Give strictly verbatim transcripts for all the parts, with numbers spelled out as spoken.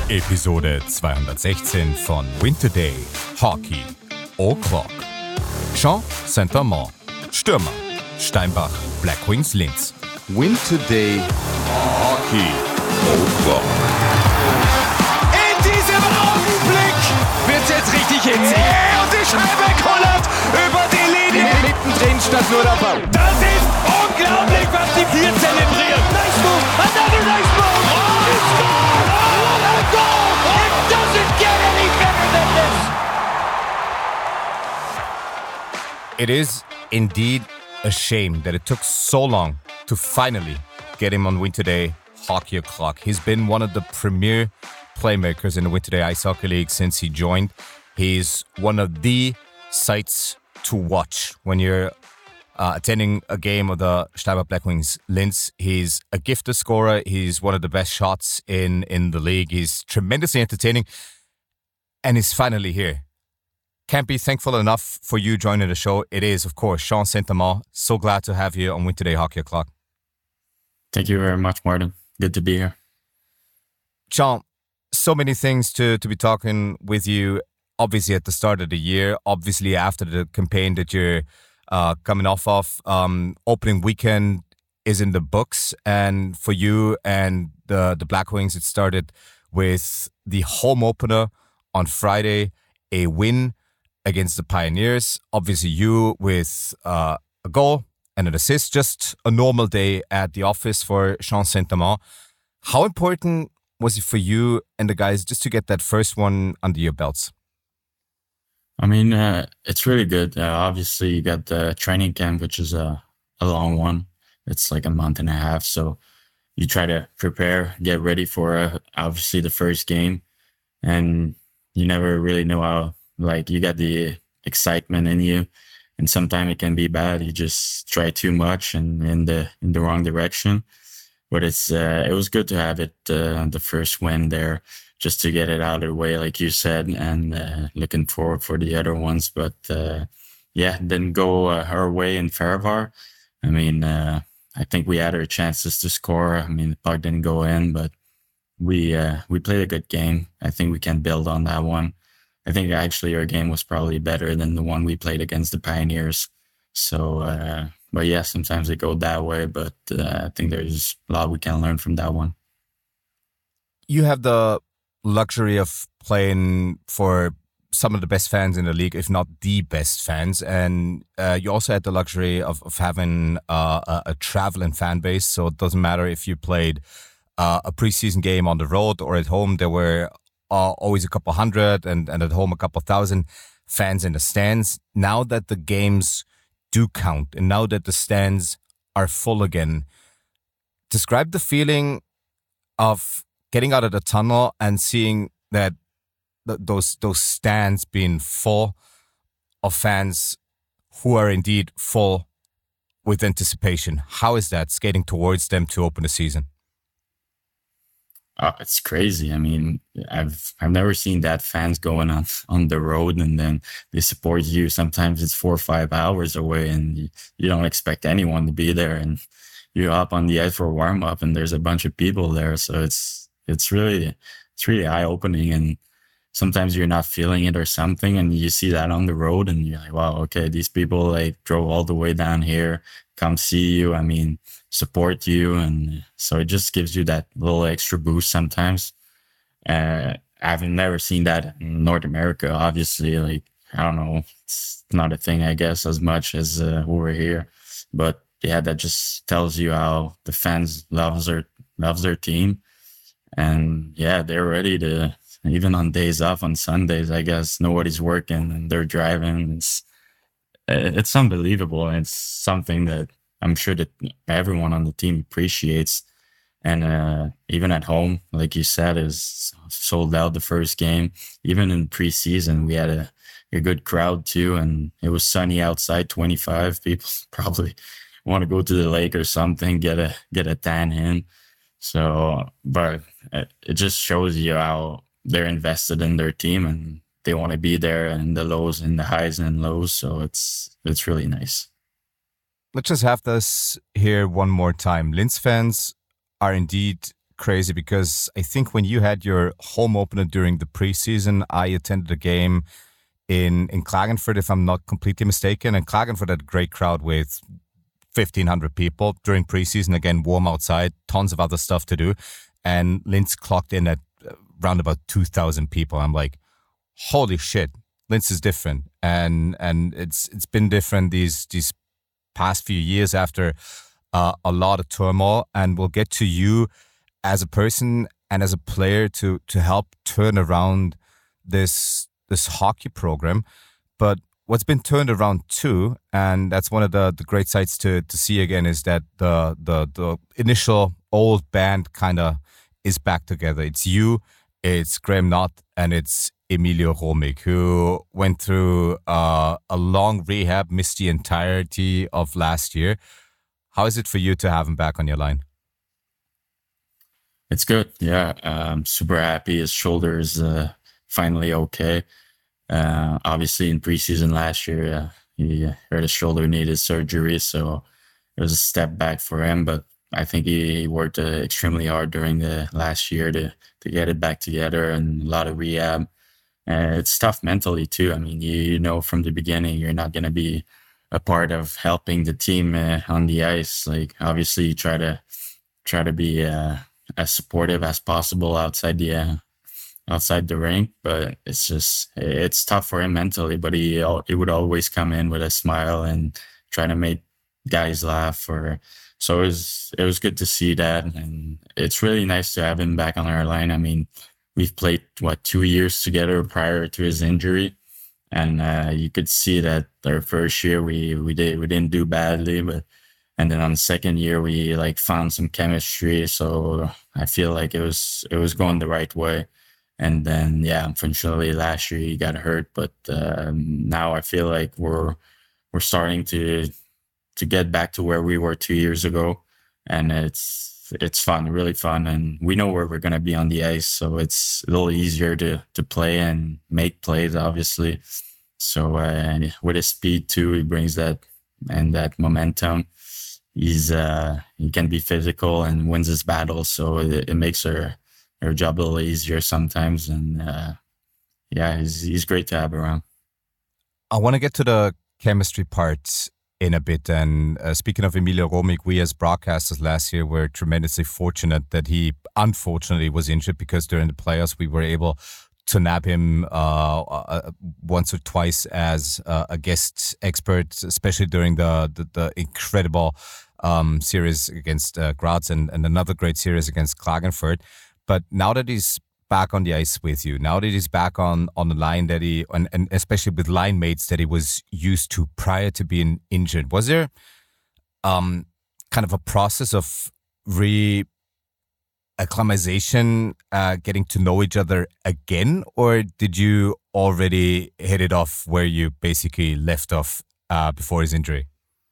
Episode zweihundertsechzehn von Winter Day Hockey O'Clock. Jean Saint-Amand, Stürmer, Steinbach, Black Wings Linz. Winter Day Hockey O'Clock. In diesem Augenblick wird's jetzt richtig hitzig. Yeah, und die Scheibe kullert über die Linie. Mittendrin statt nur der Ball. Das ist unglaublich, was die hier zelebrieren. Nice move, another nice move. Oh, it's gone. Oh, what a goal. It doesn't get any better than this. It is indeed a shame that it took so long to finally get him on Winter Day Hockey O'Clock. He's been one of the premier playmakers in the Winter Day Ice Hockey League since he joined. He's one of the sights to watch when you're uh, attending a game of the Steinbach Black Wings Linz. He's a gifted scorer. He's one of the best shots in, in the league. He's tremendously entertaining. And he's finally here. Can't be thankful enough for you joining the show. It is, of course, Jean Saint-Amand. So glad to have you on Winter Day Hockey O'Clock. Thank you very much, Martin. Good to be here. Jean, so many things to, to be talking with you. Obviously at the start of the year, obviously after the campaign that you're uh, coming off of. Um, opening weekend is in the books. And for you and the, the Black Wings, it started with the home opener on Friday, a win against the Pioneers. Obviously you with uh, a goal and an assist, just a normal day at the office for Jean Saint-Amand. How important was it for you and the guys just to get that first one under your belts? I mean, uh, it's really good. Uh, obviously, you got the training camp, which is a, a long one. It's like a month and a half. So you try to prepare, get ready for uh, obviously the first game. And you never really know how, like, you got the excitement in you. And sometimes it can be bad. You just try too much and in the in the wrong direction. But it's uh, it was good to have it, uh, the first win there, just to get it out of the way, like you said, and uh, looking forward for the other ones. But uh, yeah, didn't go uh, our way in Farivar. I mean, uh, I think we had our chances to score. I mean, the puck didn't go in, but we uh, we played a good game. I think we can build on that one. I think actually our game was probably better than the one we played against the Pioneers. So, uh, but yeah, sometimes it goes that way. But uh, I think there's a lot we can learn from that one. You have the luxury of playing for some of the best fans in the league, if not the best fans. And uh, you also had the luxury of, of having uh, a, a traveling fan base. So it doesn't matter if you played uh, a preseason game on the road or at home. There were uh, always a couple hundred and, and at home a couple thousand fans in the stands. Now that the games do count and now that the stands are full again, describe the feeling of getting out of the tunnel and seeing that th- those those stands being full of fans who are indeed full with anticipation. How is that skating towards them to open the season? Oh, it's crazy. I mean, I've I've never seen that fans going on on the road and then they support you. Sometimes it's four or five hours away and you, you don't expect anyone to be there. And you're up on the ice for a warm up and there's a bunch of people there. So it's it's really it's really eye opening. And sometimes you're not feeling it or something, and you see that on the road, and you're like, wow, okay, these people like drove all the way down here, come see you. I mean, support you, and so it just gives you that little extra boost sometimes. Uh, I've never seen that in North America, obviously. Like, I don't know, it's not a thing, I guess, as much as uh, over here. But yeah, that just tells you how the fans loves their loves their team, and yeah, they're ready to. Even on days off, on Sundays, I guess nobody's working and they're driving. It's it's unbelievable. It's something that I'm sure that everyone on the team appreciates. And uh, even at home, like you said, is sold out the first game. Even in preseason, we had a, a good crowd too, and it was sunny outside. twenty-five people probably want to go to the lake or something, get a get a tan in. So, but it just shows you how they're invested in their team and they want to be there in the lows and the highs and lows. So it's it's really nice. Let's just have this here one more time. Linz fans are indeed crazy because I think when you had your home opener during the preseason, I attended a game in, in Klagenfurt, if I'm not completely mistaken. And Klagenfurt had a great crowd with fifteen hundred people during preseason. Again, warm outside, tons of other stuff to do. And Linz clocked in at around about two thousand people. I'm like, holy shit, Linz is different. And and it's it's been different these these past few years after uh, a lot of turmoil. And we'll get to you as a person and as a player to to help turn around this this hockey program. But what's been turned around too, and that's one of the, the great sights to to see again, is that the the the initial old band kind of is back together. It's you, it's Graham Knott, and it's Emilio Romig, who went through uh, a long rehab, missed the entirety of last year. How is it for you to have him back on your line? It's good. Yeah, I'm super happy. His shoulder is uh, finally okay. Uh, obviously, in preseason last year, uh, he hurt his shoulder, needed surgery, so it was a step back for him. But I think he worked uh, extremely hard during the last year to to get it back together, and a lot of rehab. Uh, it's tough mentally too. I mean, you, you know from the beginning you're not going to be a part of helping the team uh, on the ice. Like, obviously, you try to try to be uh, as supportive as possible outside the uh, outside the rink, but it's just it's tough for him mentally. But he he would always come in with a smile and try to make guys laugh. Or so it was it was good to see that, and it's really nice to have him back on our line. I mean, we've played what two years together prior to his injury, and uh, you could see that our first year we we did we didn't do badly, but and then on the second year we like found some chemistry. So I feel like it was it was going the right way. And then, yeah, unfortunately, last year he got hurt, but um, now I feel like we're we're starting to to get back to where we were two years ago, and it's it's fun, really fun, and we know where we're gonna be on the ice, so it's a little easier to to play and make plays, obviously. So uh, with his speed too, he brings that and that momentum. He's uh, he can be physical and wins his battles, so it, it makes her. Our job a little easier sometimes, and uh, yeah, he's he's great to have around. I want to get to the chemistry part in a bit, and uh, speaking of Emilio Romig, we as broadcasters last year were tremendously fortunate that he unfortunately was injured, because during the playoffs we were able to nab him uh, uh, once or twice as uh, a guest expert, especially during the the, the incredible um, series against uh, Graz and, and another great series against Klagenfurt. But now that he's back on the ice with you, now that he's back on, on the line that he, and, and especially with line mates that he was used to prior to being injured, was there um, kind of a process of re-acclimatization, uh, getting to know each other again? Or did you already hit it off where you basically left off uh, before his injury?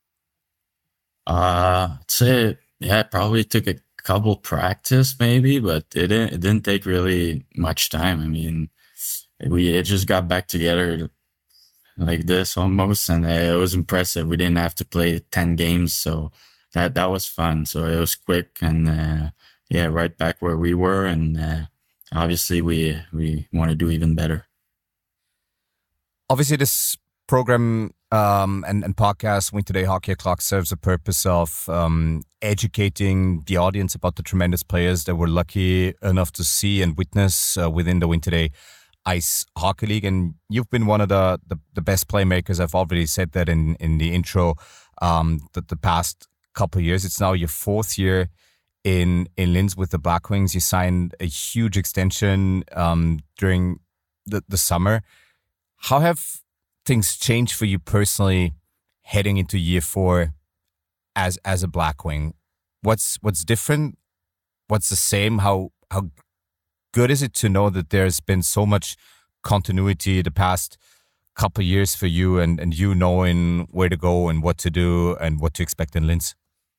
Uh, I'd say, yeah, it probably took a couple practice maybe, but it didn't, it didn't take really much time. I mean, we it just got back together like this almost, and it was impressive. We didn't have to play ten games, so that that was fun. So it was quick, and uh, yeah, right back where we were, and uh, obviously we we want to do even better. Obviously, this program um, and, and podcast, Win Today Hockey O'Clock, serves a purpose of um, educating the audience about the tremendous players that we're lucky enough to see and witness uh, within the Win Today Ice Hockey League. And you've been one of the, the, the best playmakers. I've already said that in, in the intro, um, the, the past couple of years. It's now your fourth year in, in Linz with the Blackwings. You signed a huge extension um, during the, the summer. How have things changed for you personally heading into year four as as a Blackwing? What's what's different? What's the same? How how good is it to know that there's been so much continuity the past couple of years for you, and, and you knowing where to go and what to do and what to expect in Linz?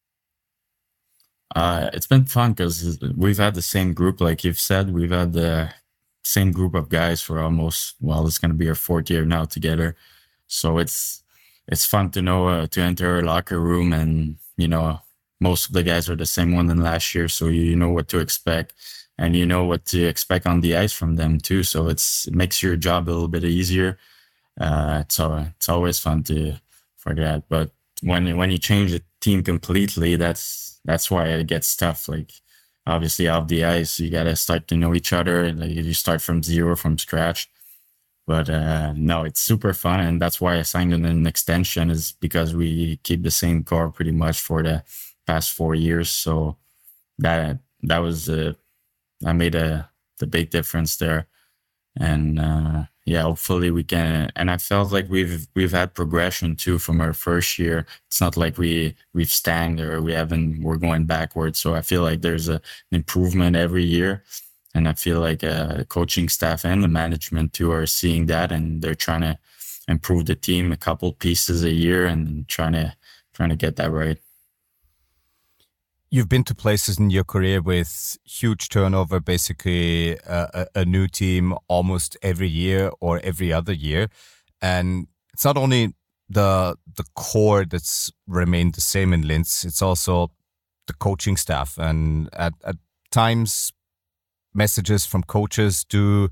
Uh, it's been fun because we've had the same group, like you've said. We've had the same group of guys for almost, well, it's going to be our fourth year now together. So it's it's fun to know, uh, to enter a locker room and, you know, most of the guys are the same one than last year, so you know what to expect, and you know what to expect on the ice from them too. So it's it makes your job a little bit easier. Uh, it's all, it's always fun to for that, but when when you change the team completely, that's that's why it gets tough. Like obviously off the ice, you gotta start to know each other. Like you start from zero, from scratch. But uh, no, it's super fun, and that's why I signed an extension, is because we keep the same core pretty much for the past four years. So that that was uh, I made a the big difference there, and uh, yeah, hopefully we can. And I felt like we've we've had progression too from our first year. It's not like we we've stagned or we haven't we're going backwards. So I feel like there's a, an improvement every year. And I feel like uh, the coaching staff and the management too are seeing that, and they're trying to improve the team a couple pieces a year and trying to trying to get that right. You've been to places in your career with huge turnover, basically a, a new team almost every year or every other year, and it's not only the the core that's remained the same in Linz; it's also the coaching staff, and at at times, messages from coaches do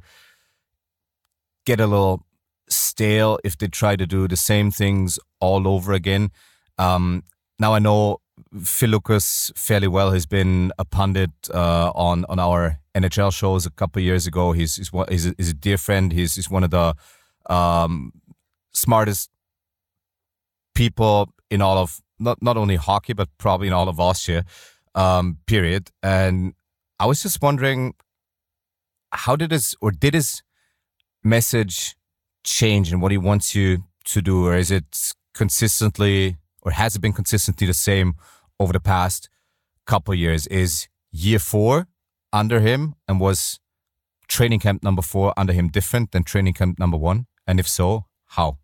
get a little stale if they try to do the same things all over again. Um, now I know Phil Lucas fairly well. He's been a pundit uh, on on our N H L shows a couple of years ago. He's he's, he's, a, he's a dear friend. He's, he's one of the um, smartest people in all of not not only hockey but probably in all of Austria. Um, period. And I was just wondering, how did his or did his message change in what he wants you to do, or is it consistently, or has it been consistently the same over the past couple of years? Is year four under him, and was training camp number four under him different than training camp number one? And if so, how?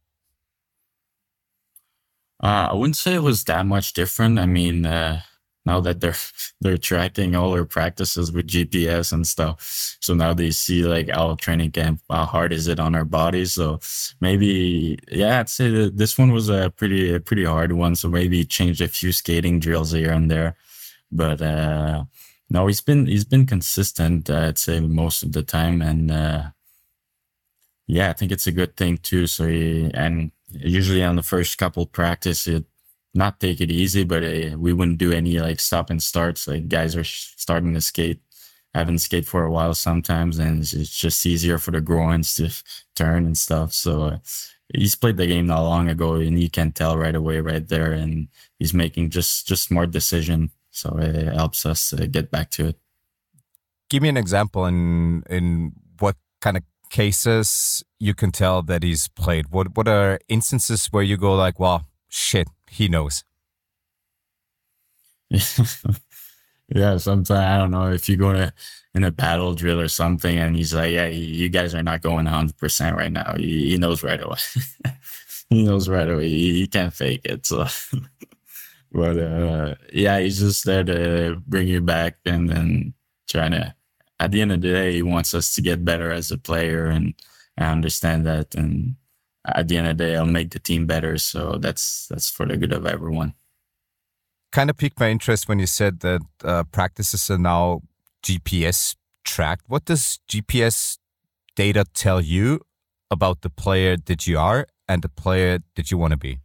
Uh, I wouldn't say it was that much different. I mean, uh, now that they're they're tracking all our practices with G P S and stuff, so now they see like our training camp, how hard is it on our bodies. So maybe, yeah, I'd say that this one was a pretty a pretty hard one. So maybe changed a few skating drills here and there, but uh, no, he's been he's been consistent. Uh, I'd say most of the time, and uh, yeah, I think it's a good thing too. So he, and usually on the first couple practice, it. Not take it easy, but uh, we wouldn't do any like stop and starts. Like guys are sh- starting to skate, haven't skate for a while sometimes, and it's, it's just easier for the groins to f- turn and stuff. So uh, he's played the game not long ago, and you can tell right away, right there, and he's making just just smart decision. So it helps us uh, get back to it. Give me an example in in what kind of cases you can tell that he's played. What what are instances where you go like, well, shit, he knows? Yeah, sometimes I don't know if you go to in a battle drill or something, and he's like, "Yeah, you guys are not going one hundred percent right now." He, he knows right away. He knows right away. He, he can't fake it. So, but uh, yeah, he's just there to bring you back, and then trying to. At the end of the day, he wants us to get better as a player, and I understand that. And at the end of the day, I'll make the team better. So that's that's for the good of everyone. Kind of piqued my interest when you said that uh, practices are now G P S tracked. What does G P S data tell you about the player that you are and the player that you want to be?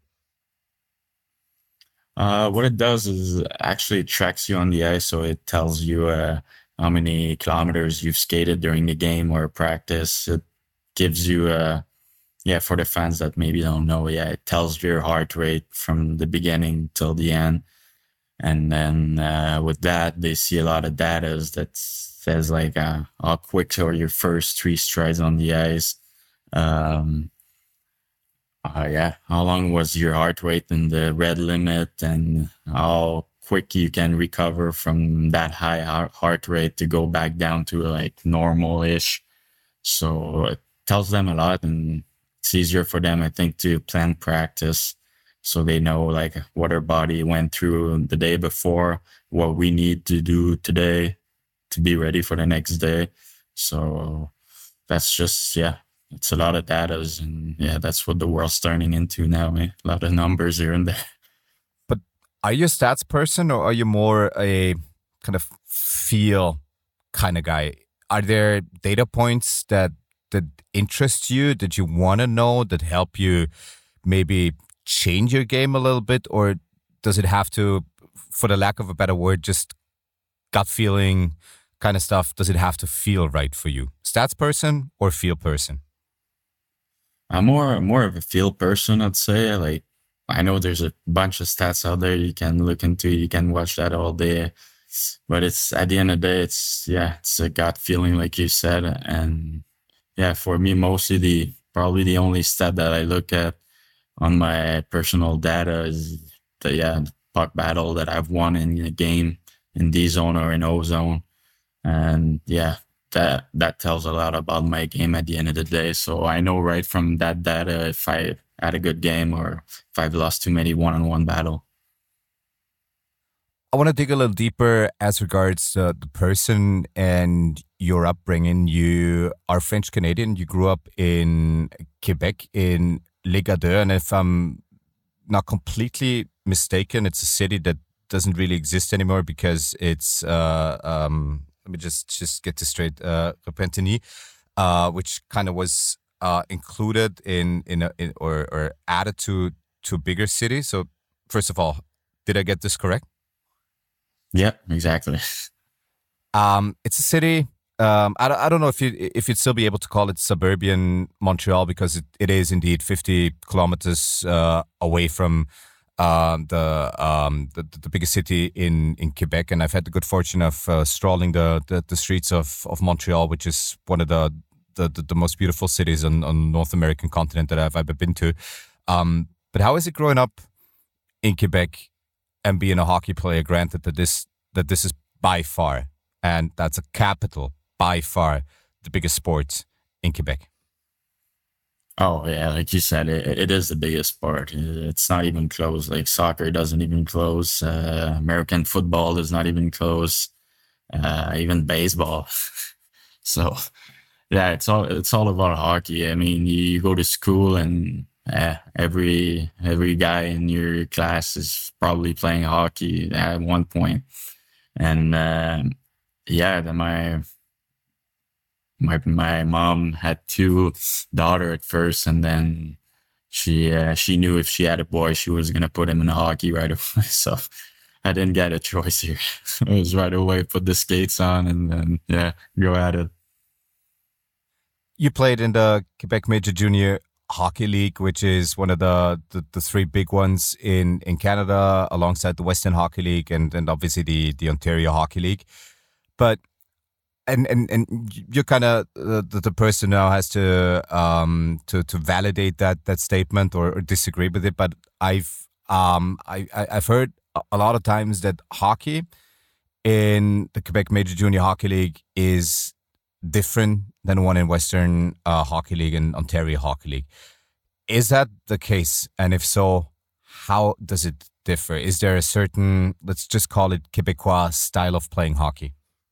Uh, what it does is actually it tracks you on the ice. So it tells you uh, how many kilometers you've skated during the game or practice. It gives you, uh, yeah, for the fans that maybe don't know, yeah, it tells your heart rate from the beginning till the end. And then uh, with that, they see a lot of data that says like uh, how quick are your first three strides on the ice. Um, uh, yeah, how long was your heart rate in the red limit, and how quick you can recover from that high heart rate to go back down to like normal-ish. So it tells them a lot, and it's easier for them, I think, to plan practice. So they know like what our body went through the day before, what we need to do today to be ready for the next day. So that's just, yeah, it's a lot of data. And yeah, that's what the world's turning into now. Eh? A lot of numbers here and there. But Are you a stats person or are you more a kind of feel kind of guy? Are there data points that that interest you, that you want to know, that help you maybe change your game a little bit? Or does it have to, for the lack of a better word, just gut feeling kind of stuff, does it have to feel right for you? Stats person or feel person? I'm more more of a feel person, I'd say. Like, I know there's a bunch of stats out there you can look into, you can watch that all day. But it's, at the end of the day, it's, yeah, it's a gut feeling, like you said. And yeah, for me, mostly the, probably the only stat that I look at on my personal data is the, yeah, the puck battle that I've won in a game in D zone or in O zone. And yeah, that, that tells a lot about my game at the end of the day. So I know right from that data if I had a good game or if I've lost too many one-on-one battle. I want to dig a little deeper as regards uh, the person and your upbringing. You are French Canadian. You grew up in Quebec in Légadeux, and if I'm not completely mistaken, it's a city that doesn't really exist anymore because it's uh, um, let me just just get this straight. Uh, Repentigny, uh, which kind of was uh, included in in, a, in or or added to to a bigger city. So first of all, did I get this correct? Yeah, exactly. Um, it's a city. Um, I, I don't know if you if you'd still be able to call it suburban Montreal because it, it is indeed fifty kilometers uh, away from uh, the, um, the the biggest city in, in Quebec, and I've had the good fortune of uh, strolling the, the, the streets of, of Montreal, which is one of the the, the, the most beautiful cities on on North American continent that I've ever been to. Um, but how is it growing up in Quebec and being a hockey player? Granted that this that this is by far, and that's a capital, by far the biggest sport in Quebec. Oh yeah, like you said, it, it is the biggest sport. It's not even close. Like soccer doesn't even close. Uh, American football does not even close. Uh, even baseball. So yeah, it's all it's all about hockey. I mean, you go to school and uh, every every guy in your class is probably playing hockey at one point. And uh, yeah, then my my my mom had two daughters at first, and then she uh, she knew if she had a boy, she was gonna put him in hockey right away. So I didn't get a choice here. It was right away, put the skates on, and then yeah, go at it. You played in the Quebec Major Junior Hockey League, which is one of the, the, the three big ones in, in Canada, alongside the Western Hockey League and, and obviously the, the Ontario Hockey League. But and and, and you're kind of uh, the, the person now has to um to, to validate that that statement or, or disagree with it. But I've um I, I I've heard a lot of times that hockey in the Quebec Major Junior Hockey League is different than one in Western uh, Hockey League and Ontario Hockey League. Is that the case? And if so, how does it differ? Is there a certain, let's just call it Quebecois style of playing hockey?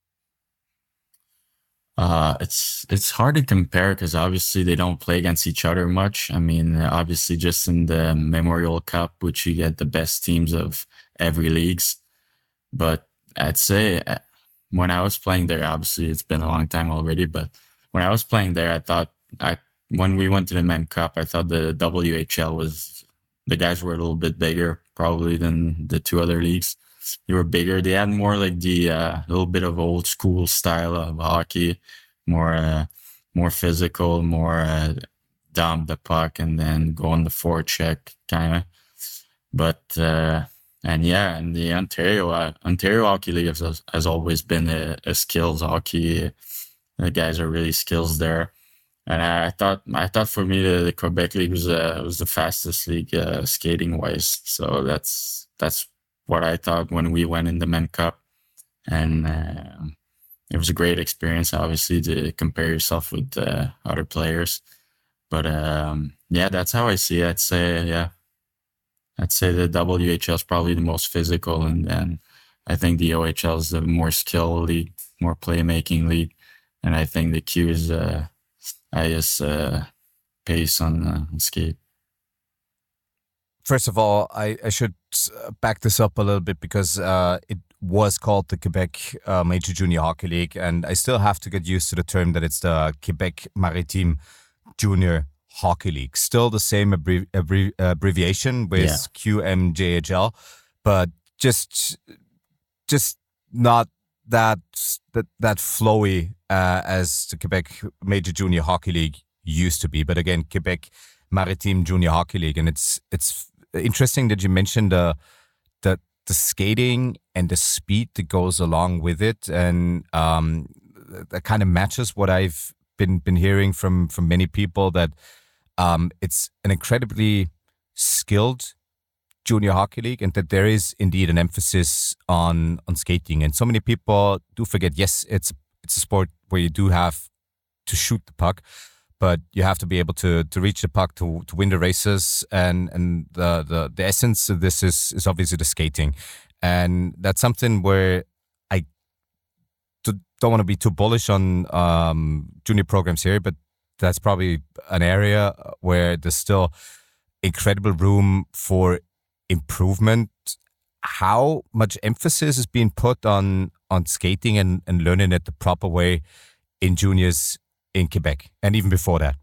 Uh, it's it's hard to compare because obviously they don't play against each other much. I mean, obviously just in the Memorial Cup, which you get the best teams of every leagues. But I'd say when I was playing there, obviously it's been a long time already, but when I was playing there, I thought I when we went to the Mem Cup, I thought the W H L was, the guys were a little bit bigger probably than the two other leagues. They were bigger. They had more like the uh, little bit of old school style of hockey, more uh, more physical, more uh, dump the puck and then go on the forecheck kind of. But uh, and yeah, and the Ontario uh, Ontario Hockey League has, has always been a, a skills hockey. The guys are really skills there, and I, I thought I thought for me the, the Quebec League was uh, was the fastest league uh, skating wise. So that's that's what I thought when we went in the Mem Cup, and uh, it was a great experience, obviously, to compare yourself with uh, other players. But um, yeah, that's how I see it. I'd say yeah, I'd say the W H L is probably the most physical, and then I think the O H L is the more skill league, more playmaking league. And I think the Q is uh, highest uh, pace on uh, skate. first of all, I, I should back this up a little bit because uh, it was called the Quebec uh, Major Junior Hockey League, and I still have to get used to the term that it's the Quebec Maritime Junior Hockey League. Still the same abbrevi- abbrevi- abbreviation with Yeah. Q M J H L, but just just not that that that flowy uh, as the Quebec Major Junior Hockey League used to be. But again, Quebec Maritime Junior Hockey League, and it's it's interesting that you mentioned the the the skating and the speed that goes along with it, and um, that kind of matches what I've been been hearing from from many people, that um, it's an incredibly skilled junior hockey league, and that there is indeed an emphasis on on skating. And so many people do forget, yes, it's it's a sport where you do have to shoot the puck, but you have to be able to to reach the puck to to win the races, and and the the, the essence of this is is obviously the skating. And that's something where I do, don't want to be too bullish on um, junior programs here, but that's probably an area where there's still incredible room for improvement. How much emphasis is being put on on skating and, and learning it the proper way in juniors in Quebec, and even before that?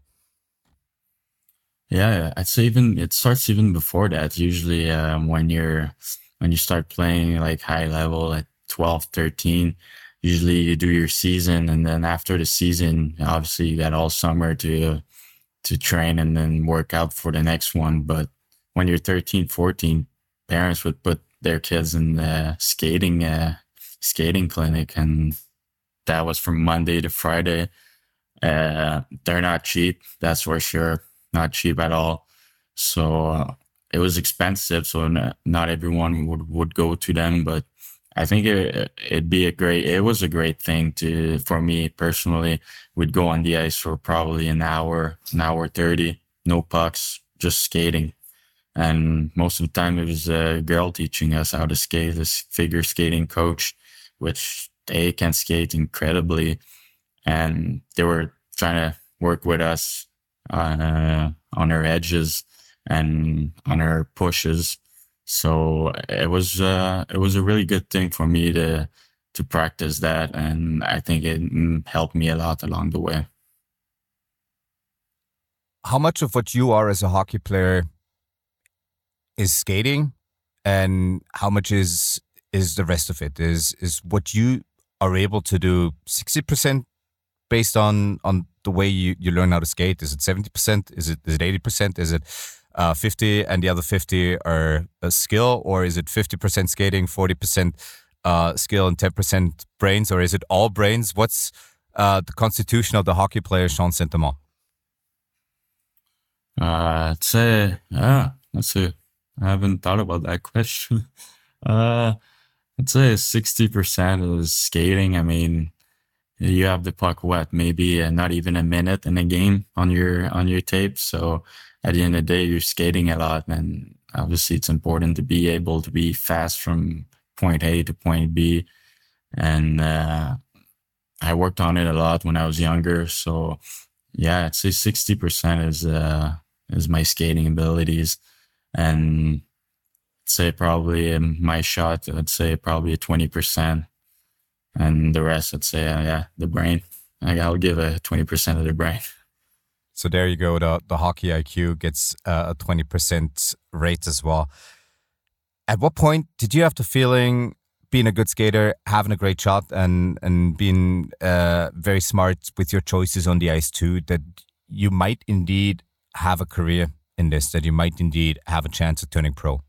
Yeah, I'd say even it starts even before that. Usually, um, when you're when you start playing like high level at twelve, thirteen, usually you do your season, and then after the season, obviously you got all summer to to train and then work out for the next one. But when you're thirteen, fourteen, parents would put their kids in the skating uh, skating clinic, and that was from Monday to Friday. Uh, they're not cheap, that's for sure. Not cheap at all. So uh, it was expensive, so n- not everyone would, would go to them. But I think it, it'd be a great, it was a great thing to, for me personally. We'd go on the ice for probably an hour, an hour thirty, no pucks, just skating. And most of the time it was a girl teaching us how to skate, this figure skating coach, which they can skate incredibly. And they were trying to work with us on, uh, on our edges and on our pushes. So it was uh, it was a really good thing for me to to practice that, and I think it helped me a lot along the way. How much of what you are as a hockey player is skating, and how much is is the rest of it? Is is what you are able to do sixty percent based on on the way you, you learn how to skate? Is it seventy percent? Is it is it eighty percent? Is it uh, fifty and the other fifty are a skill? Or is it fifty percent skating, forty percent uh, skill and ten percent brains? Or is it all brains? What's uh, the constitution of the hockey player, Sean Saint-Amand? Uh, I'd say, yeah, that's a, I haven't thought about that question. uh, I'd say sixty percent is skating. I mean, you have the puck wet, maybe uh, not even a minute in a game on your on your tape. So at the end of the day, you're skating a lot, and obviously it's important to be able to be fast from point A to point B. And uh, I worked on it a lot when I was younger. So yeah, I'd say sixty percent is uh, is my skating abilities, and I'd say probably in my shot, I'd say probably twenty percent. And the rest, I'd say, uh, yeah, the brain. I'll give a twenty percent of the brain. So there you go. The, the hockey I Q gets uh, a twenty percent rate as well. At what point did you have the feeling, being a good skater, having a great shot, and, and being uh, very smart with your choices on the ice too, that you might indeed have a career in this, that you might indeed have a chance of turning pro?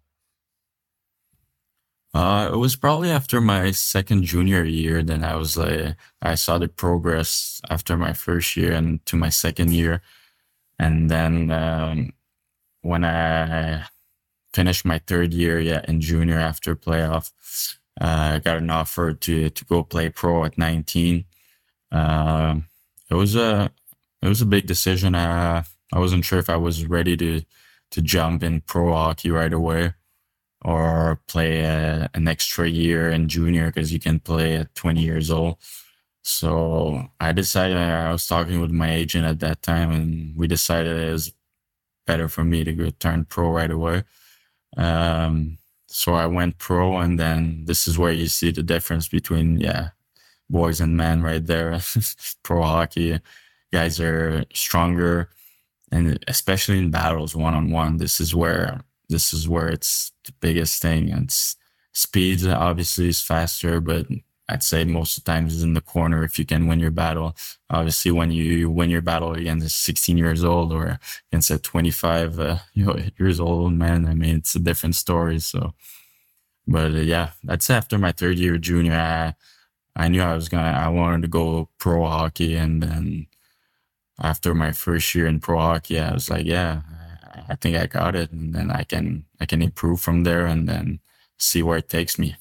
Uh, it was probably after my second junior year. Then I was like, I saw the progress after my first year and to my second year. And then um, when I finished my third year, yeah, in junior after playoff, uh, I got an offer to to go play pro at nineteen. Uh, it was a it was a big decision. I I wasn't sure if I was ready to to jump in pro hockey right away, or play a, an extra year in junior, because you can play at twenty years old. So I decided, I was talking with my agent at that time, and we decided it was better for me to go turn pro right away. Um, so I went pro, and then this is where you see the difference between, yeah, boys and men right there. Pro hockey, guys are stronger, and especially in battles one on one, this is where this is where it's the biggest thing. It's speed obviously is faster, but I'd say most of the times is in the corner if you can win your battle. Obviously, when you win your battle against a sixteen years old or against a twenty-five uh, you know, years old man, I mean, it's a different story. So, but uh, yeah, that's after my third year junior. I, I knew I was gonna, I wanted to go pro hockey, and then after my first year in pro hockey, I was like, yeah, I think I got it, and then I can, I can improve from there, and then see where it takes me.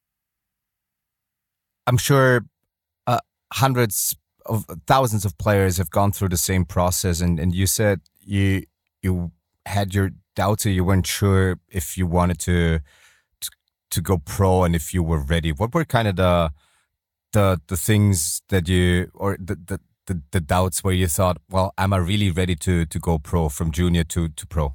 I'm sure uh, hundreds of thousands of players have gone through the same process, and, and you said you you had your doubts, or you weren't sure if you wanted to, to to go pro and if you were ready. What were kind of the the the things that you, or the the, the, the doubts where you thought, well, am I really ready to to go pro from junior to to pro?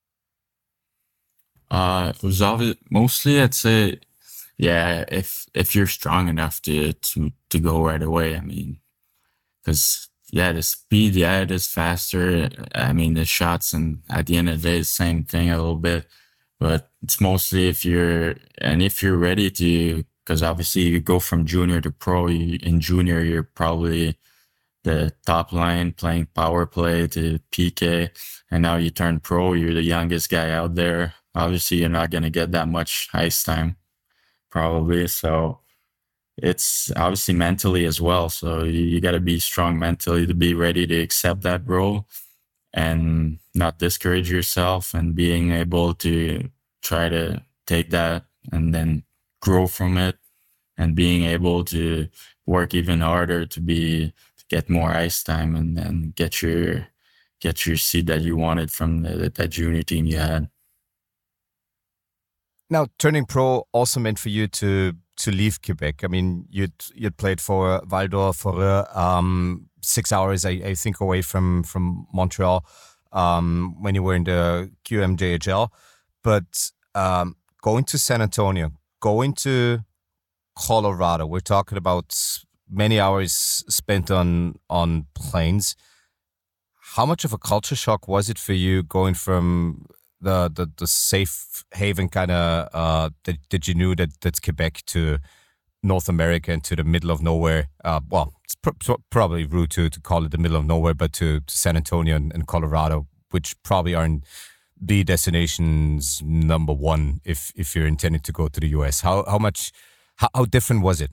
Uh, it was obvious, mostly I'd say, yeah, if if you're strong enough to to to go right away. I mean, because yeah, the speed, yeah, it is faster. I mean, the shots, and at the end of the day, it's the same thing a little bit. But it's mostly if you're and if you're ready to, because obviously you go from junior to pro. You, in junior, you're probably the top line playing power play to P K, and now you turn pro. You're the youngest guy out there. Obviously, you're not going to get that much ice time, probably. So it's obviously mentally as well. So you, you got to be strong mentally to be ready to accept that role and not discourage yourself, and being able to try to take that and then grow from it, and being able to work even harder to be to get more ice time, and then get your get your seat that you wanted from the, that junior team you had. Now, turning pro also meant for you to to leave Quebec. I mean, you'd you'd played for Val-d'Or, for um, six hours, I, I think, away from from Montreal um, when you were in the Q M J H L. But um, going to San Antonio, going to Colorado, we're talking about many hours spent on on planes. How much of a culture shock was it for you going from the the, the safe haven kind of uh, that, that you knew that that's Quebec, to North America and to the middle of nowhere? Uh, well, it's pr- probably rude to, to call it the middle of nowhere, but to, to San Antonio and, and Colorado, which probably aren't the destinations number one if if you're intending to go to the U S. How how much how, how different was it?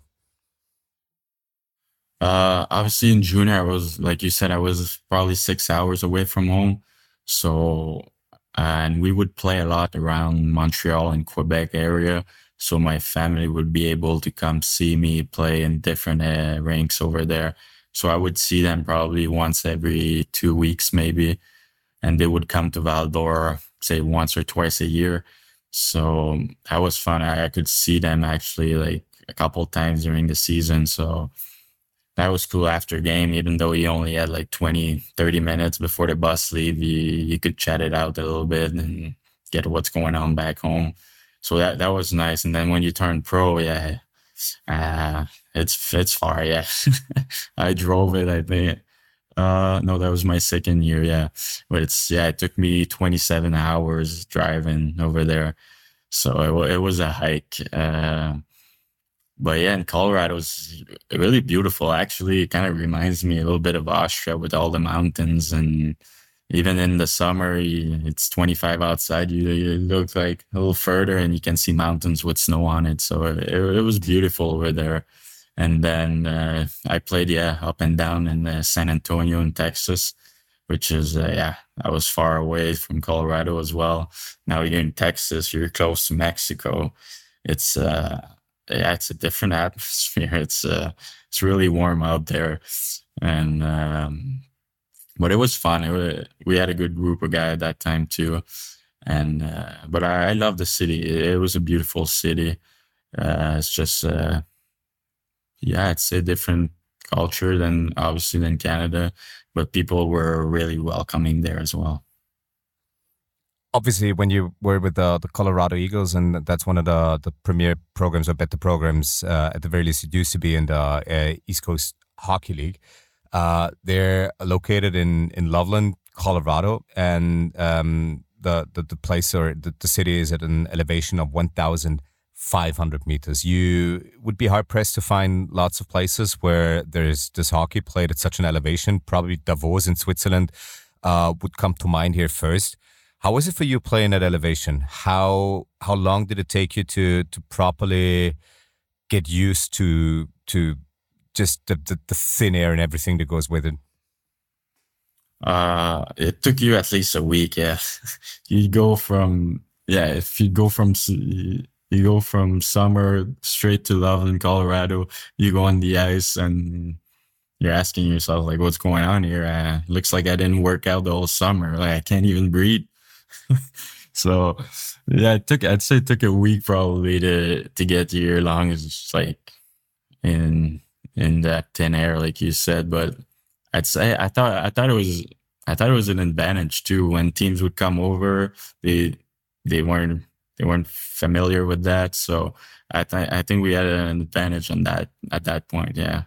Uh, obviously in junior, I was, like you said, I was probably six hours away from home. So, and we would play a lot around Montreal and Quebec area. So my family would be able to come see me play in different uh, rinks over there. So I would see them probably once every two weeks, maybe. And they would come to Val-d'Or, say once or twice a year. So that was fun. I, I could see them actually like a couple of times during the season. So that was cool. After game, even though you only had like twenty, thirty minutes before the bus leave, you, you could chat it out a little bit and get what's going on back home. So that, that was nice. And then when you turn pro, yeah, uh, it's, it's far. Yeah. I drove it, I think. Uh, no, that was my second year. Yeah. But it's, yeah, it took me twenty-seven hours driving over there. So it, it was a hike. Uh, But yeah, in Colorado, it's really beautiful. Actually, it kind of reminds me a little bit of Austria with all the mountains. And even in the summer, it's twenty-five outside. You, you look like a little further and you can see mountains with snow on it. So it, it was beautiful over there. And then uh, I played, yeah, up and down in uh, San Antonio in Texas, which is, uh, yeah, I was far away from Colorado as well. Now you're in Texas, you're close to Mexico. It's... Uh, Yeah, it's a different atmosphere. It's uh, it's really warm out there, and um, but it was fun. It was, we had a good group of guys at that time too, and uh, but I, I love the city. It was a beautiful city. Uh, it's just uh, yeah, it's a different culture than obviously than Canada, but people were really welcoming there as well. obviously when you were with the, the Colorado Eagles, and that's one of the, the premier programs or better programs, uh, at the very least it used to be in the uh, East Coast Hockey League. Uh, they're located in, in Loveland, Colorado, and um, the, the, the place or the, the city is at an elevation of one thousand five hundred meters. You would be hard pressed to find lots of places where there's this hockey played at such an elevation. Probably Davos in Switzerland uh, would come to mind here first. How was it for you playing at elevation? How how long did it take you to to properly get used to to just the, the, the thin air and everything that goes with it? Uh, it took you at least a week. Yeah, you go from yeah. If you go from you go from summer straight to Loveland, Colorado, you go on the ice and you're asking yourself like, what's going on here? Uh, looks like I didn't work out the whole summer. Like I can't even breathe. So yeah, it took, I'd say it took a week probably to, to get here, long as it's like in, in that thin air, like you said. But I'd say, I thought, I thought it was, I thought it was an advantage too. When teams would come over, they, they weren't, they weren't familiar with that. So I th- I think we had an advantage on that at that point. Yeah.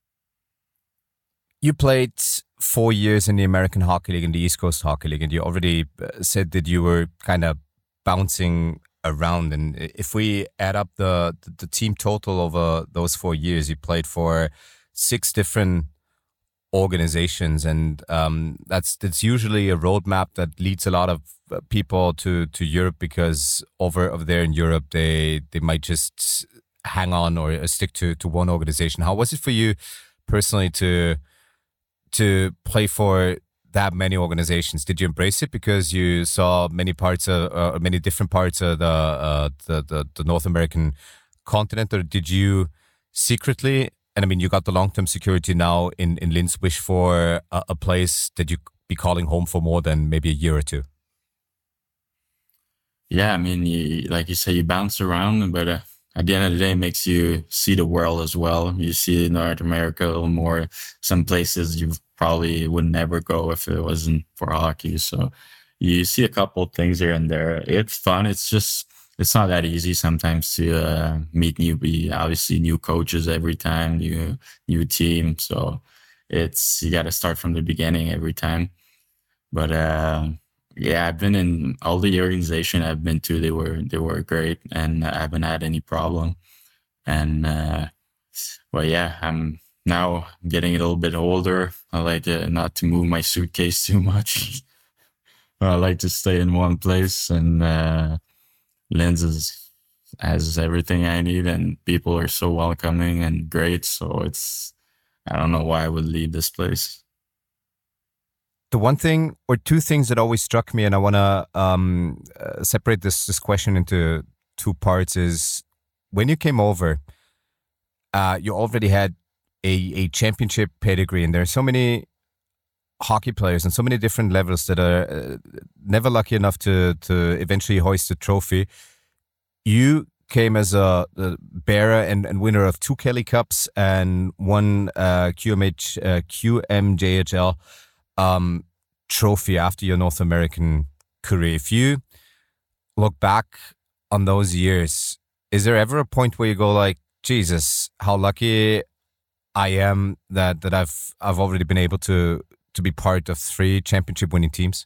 You played four years in the American Hockey League and the East Coast Hockey League, and you already said that you were kind of bouncing around. And if we add up the, the, the team total over those four years, you played for six different organizations, and um, that's that's usually a roadmap that leads a lot of people to, to Europe, because over over there in Europe they they might just hang on or stick to, to one organization. How was it for you personally to to play for that many organizations? Did you embrace it because you saw many parts of uh, many different parts of the, uh, the the the North American continent, or did you secretly? And I mean, you got the long-term security now in, in Linz, wish for a, a place that you be calling home for more than maybe a year or two. Yeah, I mean, you, like you say, you bounce around, but uh, at the end of the day, it makes you see the world as well. You see North America a little more, some places you probably would never go if it wasn't for hockey. So you see a couple of things here and there. It's fun. It's just... It's not that easy sometimes to uh, meet new, obviously new coaches every time, new new team. So it's, you got to start from the beginning every time. But uh, yeah, I've been in all the organization I've been to. They were they were great, and I haven't had any problem. And uh, well, yeah, I'm now getting a little bit older. I like to, not to move my suitcase too much. I like to stay in one place, and uh, Linz is, has everything I need, and people are so welcoming and great. So it's, I don't know why I would leave this place. The one thing or two things that always struck me, and I want to um, uh, separate this, this question into two parts, is when you came over, uh, you already had a, a championship pedigree, and there are so many hockey players and so many different levels that are uh, never lucky enough to to eventually hoist a trophy. You came as a, a bearer and, and winner of two Kelly Cups and one uh, Q M H uh, Q M J H L um, trophy after your North American career. If you look back on those years, is there ever a point where you go like, Jesus, how lucky I am that that I've I've already been able to to be part of three championship winning teams?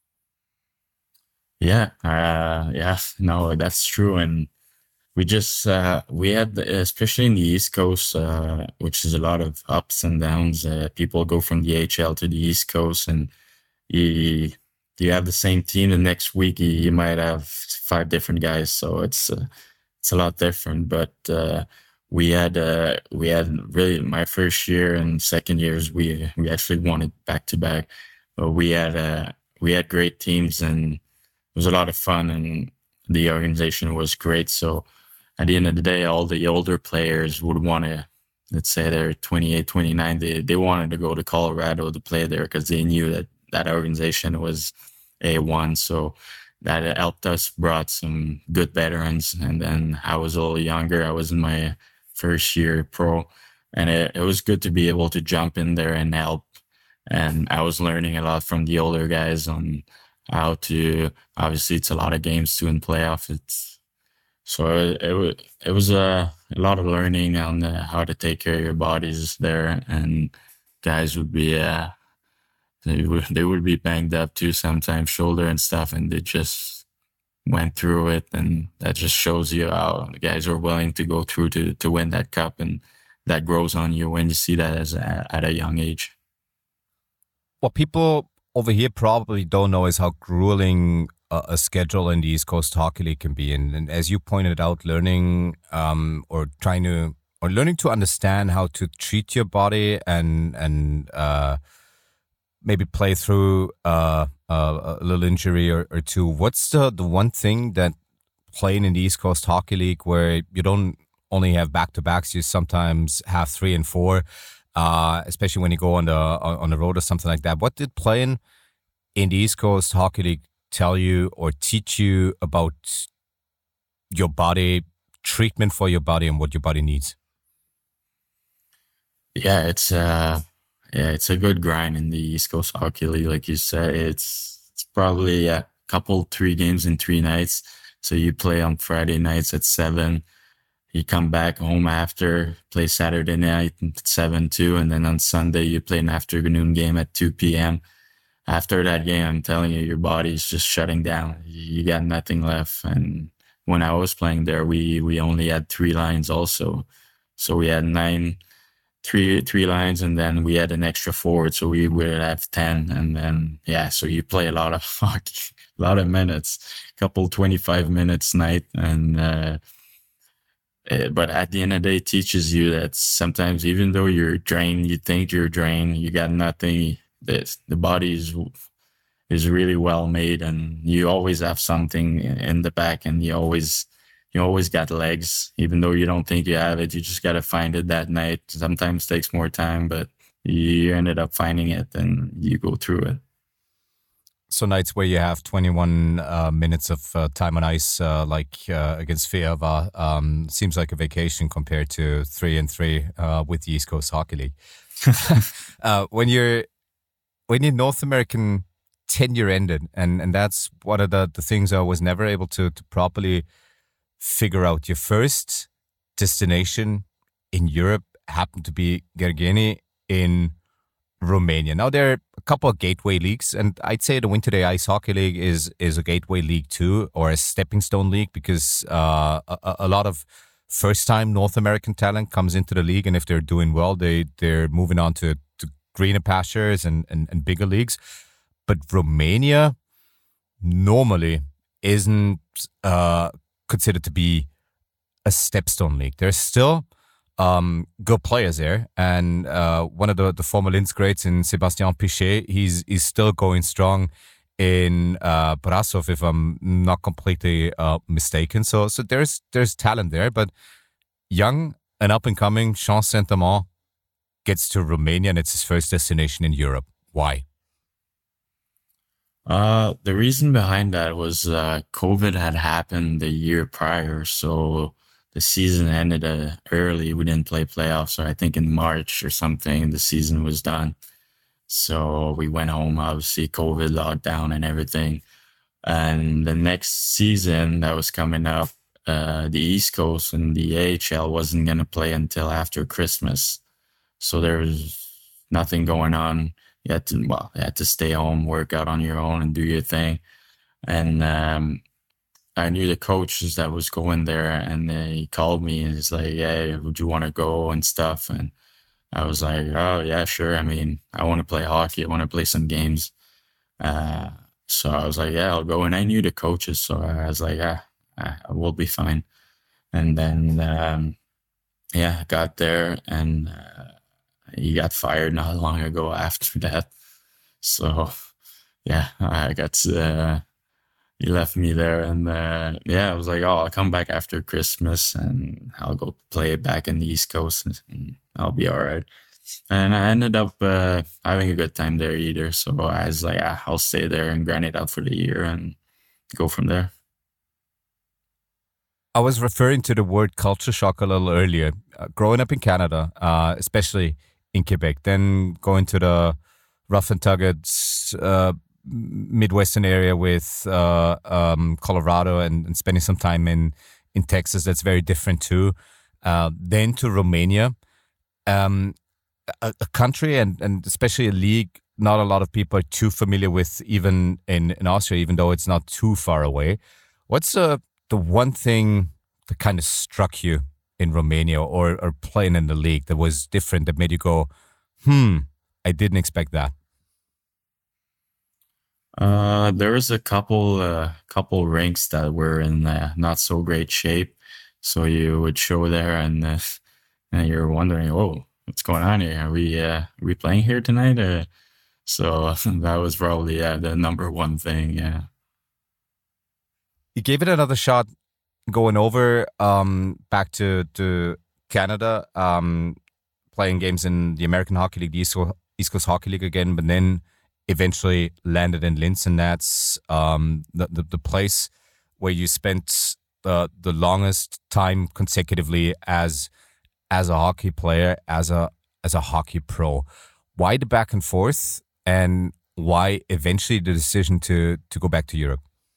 Yeah, uh, yeah, no, that's true. And we just, uh, we had, especially in the East Coast, uh, which is a lot of ups and downs. Uh, people go from the A H L to the East Coast, and you, you have the same team. The next week, you, you might have five different guys. So it's, uh, it's a lot different. But, uh, We had uh, we had really my first year and second years we we actually won it back to back. But we had uh, we had great teams, and it was a lot of fun, and the organization was great. So at the end of the day, all the older players would want to, let's say they're twenty-eight, twenty-nine, they they wanted to go to Colorado to play there because they knew that that organization was A one. So that helped us, brought some good veterans. And then I was a little younger. I was in my first year pro, and it, it was good to be able to jump in there and help. And I was learning a lot from the older guys on how to, obviously it's a lot of games too in playoff. It's, so it, it, it was a, a lot of learning on uh, how to take care of your bodies there, and guys would be, uh, they would, they would be banged up too sometimes, shoulder and stuff, and they just went through it, and that just shows you how the guys are willing to go through to, to win that cup, and that grows on you when you see that as a, at a young age. What people over here probably don't know is how grueling a, a schedule in the East Coast Hockey League can be. And, and as you pointed out, learning um, or trying to, or learning to understand how to treat your body and, and uh, maybe play through uh, a, a little injury or, or two. What's the, the one thing that playing in the East Coast Hockey League, where you don't only have back-to-backs, you sometimes have three and four, uh, especially when you go on the on the road or something like that. What did playing in the East Coast Hockey League tell you or teach you about your body, treatment for your body, and what your body needs? Yeah, it's uh, yeah, it's a good grind in the East Coast Hockey League, like you said. It's it's probably a couple, three games in three nights. So you play on Friday nights at seven. You come back home after, play Saturday night at seven too, and then on Sunday you play an afternoon game at two p.m. After that game, I'm telling you, your body's just shutting down. You got nothing left. And when I was playing there, we we only had three lines also. So we had nine, three three lines, and then we had an extra forward, so we would have ten. And then, yeah, so you play a lot of hockey, a lot of minutes, a couple twenty-five minutes night, and uh Uh, but at the end of the day, it teaches you that sometimes, even though you're drained, you think you're drained, you got nothing, this, the body is, is really well made, and you always have something in the back, and you always, you always got legs, even though you don't think you have it. You just got to find it that night. Sometimes it takes more time, but you ended up finding it, and you go through it. So nights where you have twenty-one uh, minutes of uh, time on ice, uh, like uh, against Fiava, um, seems like a vacation compared to three and three uh, with the East Coast Hockey League. uh, when you're when your North American tenure ended, and, and that's one of the, the things I was never able to to properly figure out. Your first destination in Europe happened to be Gheorgheni in Romania. Now, there are a couple of gateway leagues, and I'd say the Winter Day Ice Hockey League is is a gateway league too, or a stepping stone league, because uh, a, a lot of first-time North American talent comes into the league, and if they're doing well, they, they're moving on to, to greener pastures and, and, and bigger leagues. But Romania normally isn't uh, considered to be a stepstone league. There's still Um, good players there, and uh, one of the, the former Linz greats in Sebastian Pichet, he's he's still going strong in uh, Brasov, if I'm not completely uh, mistaken. So so there's there's talent there, but young and up and coming Jean Saint-Amand gets to Romania, and it's his first destination in Europe. Why? Uh, the reason behind that was uh, COVID had happened the year prior, so the season ended uh, early. We didn't play playoffs, or I think in March or something, the season was done. So we went home, obviously, COVID lockdown and everything. And the next season that was coming up, uh, the East Coast and the A H L wasn't going to play until after Christmas. So there was nothing going on. You had to, well, you had to stay home, work out on your own and do your thing. And, um, I knew the coach that was going there, and he called me and he's like, "Hey, would you want to go and stuff?" And I was like, "Oh yeah, sure. I mean, I want to play hockey. I want to play some games." Uh, so I was like, "Yeah, I'll go." And I knew the coaches, so I was like, "Ah, I will be fine." And then, um, yeah, I got there, and uh, he got fired not long ago after that. So yeah, I got. Uh, He left me there, and uh, yeah, I was like, "Oh, I'll come back after Christmas, and I'll go play back in the East Coast, and I'll be all right." And I ended up uh, having a good time there either. So I was like, ah, "I'll stay there and grind it out for the year and go from there." I was referring to the word culture shock a little earlier. Uh, growing up in Canada, uh, especially in Quebec, then going to the rough and tugged uh, Midwestern area with uh, um, Colorado and, and spending some time in, in Texas, that's very different too. Uh, then to Romania, um, a, a country and, and especially a league not a lot of people are too familiar with, even in, in Austria, even though it's not too far away. What's uh, the one thing that kind of struck you in Romania or, or playing in the league that was different, that made you go, hmm, I didn't expect that? Uh, there was a couple, uh, couple rinks that were in uh, not so great shape. So you would show there and, uh, and you're wondering, oh, what's going on here? Are we, uh, are we playing here tonight? Or, so that was probably yeah, the number one thing. Yeah. You gave it another shot going over um, back to, to Canada, um, playing games in the American Hockey League, the East Coast, East Coast Hockey League again, but then eventually landed in Linz, and that's um, the, the the place where you spent uh, the longest time consecutively as as a hockey player, as a as a hockey pro. Why the back and forth, and why eventually the decision to to go back to Europe?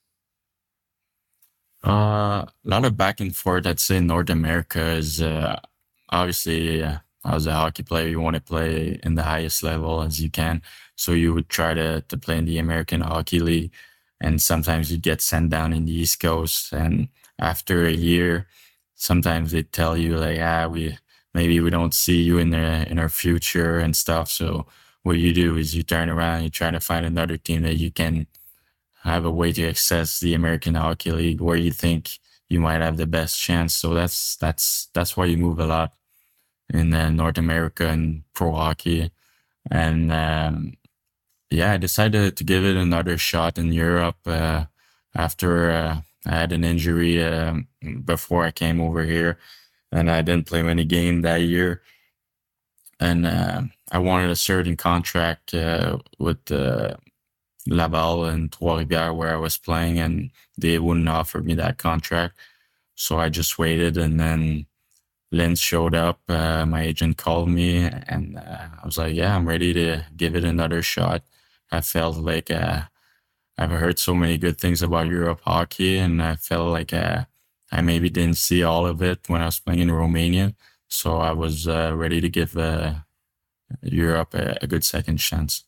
Uh, a lot of back and forth. I'd say North America is uh, obviously. Uh, As a hockey player, you want to play in the highest level as you can. So you would try to, to play in the American Hockey League. And sometimes you'd get sent down in the East Coast. And after a year, sometimes they tell you like, ah, we maybe we don't see you in the, in our future and stuff. So what you do is you turn around, you try to find another team that you can have a way to access the American Hockey League where you think you might have the best chance. So that's that's that's why you move a lot in uh, North America and pro hockey. And um, yeah, I decided to give it another shot in Europe uh, after uh, I had an injury uh, before I came over here, and I didn't play any game that year. And uh, I wanted a certain contract uh, with uh, Laval and Trois-Rivières where I was playing, and they wouldn't offer me that contract. So I just waited, and then Linz showed up. Uh, my agent called me, and uh, I was like, yeah, I'm ready to give it another shot. I felt like uh, I've heard so many good things about Europe hockey, and I felt like uh, I maybe didn't see all of it when I was playing in Romania. So I was uh, ready to give uh, Europe a, a good second chance.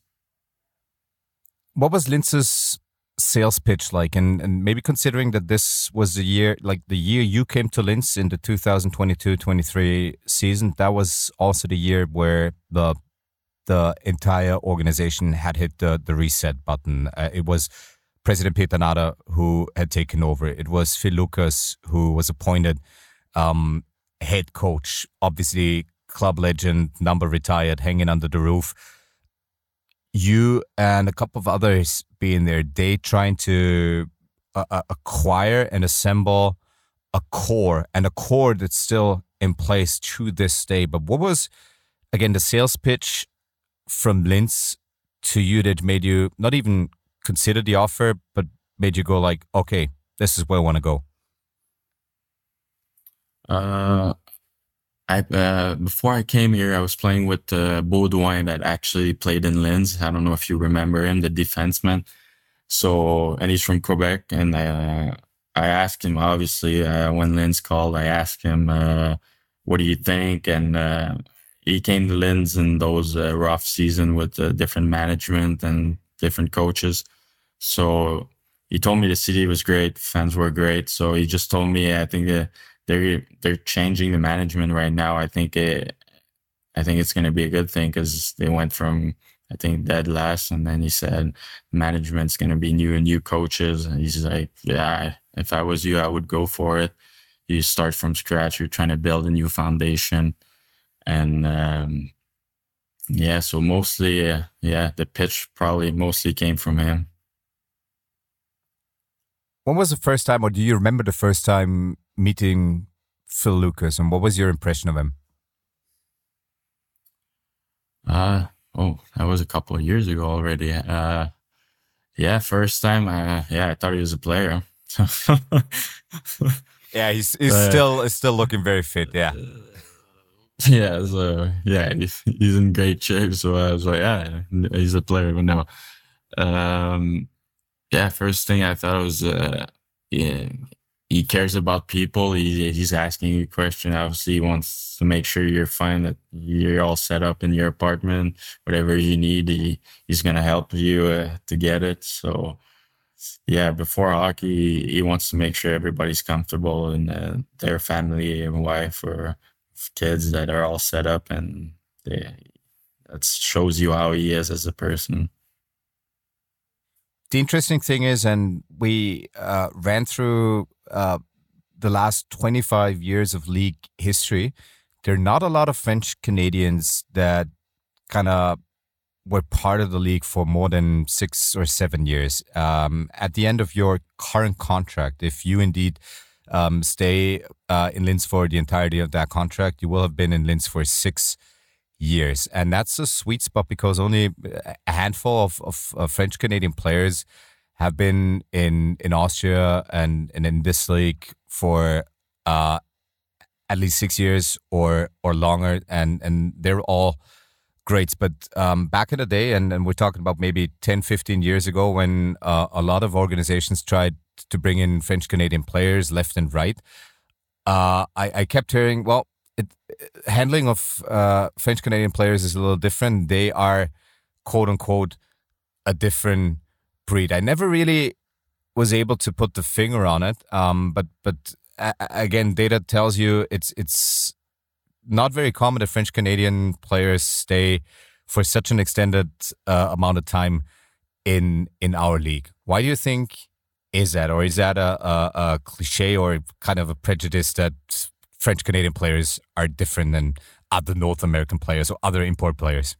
What was Linz's sales pitch like, and, and maybe considering that this was the year, like the year you came to Linz in the two thousand twenty-two twenty-three season, that was also the year where the the entire organization had hit the, the reset button. Uh, it was President Peter Nada who had taken over. It was Phil Lucas who was appointed um, head coach, obviously club legend, number retired, hanging under the roof. You and a couple of others being there, they trying to uh, acquire and assemble a core, and a core that's still in place to this day. But what was, again, the sales pitch from Linz to you that made you not even consider the offer, but made you go like, okay, this is where I want to go? Uh, I uh, before I came here, I was playing with uh, Baudouin that actually played in Linz. I don't know if you remember him, the defenseman. So, and he's from Quebec. And uh, I asked him, obviously, uh, when Linz called, I asked him, uh, what do you think? And uh, he came to Linz in those uh, rough season with uh, different management and different coaches. So he told me the city was great, fans were great. So he just told me, I think uh, they're they're changing the management right now. I think it, I think it's going to be a good thing because they went from, I think, dead last, and then he said management's going to be new and new coaches. And he's like, yeah, if I was you, I would go for it. You start from scratch. You're trying to build a new foundation. And um, yeah, so mostly, uh, yeah, the pitch probably mostly came from him. When was the first time, or do you remember the first time meeting Phil Lucas, and what was your impression of him? Uh, oh, that was a couple of years ago already. Uh, yeah, first time, uh, yeah, I thought he was a player. Yeah, he's, he's uh, still he's still looking very fit, yeah. Yeah, so, yeah, he's, he's in great shape, so I was like, yeah, he's a player, but no. Um, yeah, first thing I thought was, uh, yeah, he cares about people. He, he's asking you a question. Obviously, he wants to make sure you're fine, that you're all set up in your apartment. Whatever you need, he, he's going to help you uh, to get it. So, yeah, before hockey, he wants to make sure everybody's comfortable and uh, their family and wife or kids that are all set up, and they, that shows you how he is as a person. The interesting thing is, and we uh, ran through uh, the last twenty-five years of league history, there are not a lot of French Canadians that kind of were part of the league for more than six or seven years. Um, at the end of your current contract, if you indeed um, stay uh, in Linz for the entirety of that contract, you will have been in Linz for six years. And that's a sweet spot because only a handful of, of, of French Canadian players have been in, in Austria and, and in this league for uh, at least six years or or longer. And, and they're all greats. But um, back in the day, and, and we're talking about maybe ten, fifteen years ago, when uh, a lot of organizations tried to bring in French Canadian players left and right, uh, I, I kept hearing, well, It, handling of uh, French Canadian players is a little different. They are, quote unquote, a different breed. I never really was able to put the finger on it. Um, but but uh, again, data tells you it's it's not very common that French Canadian players stay for such an extended uh, amount of time in in our league. Why do you think is that, or is that a, a, a cliche or kind of a prejudice that French Canadian players are different than other North American players or other import players?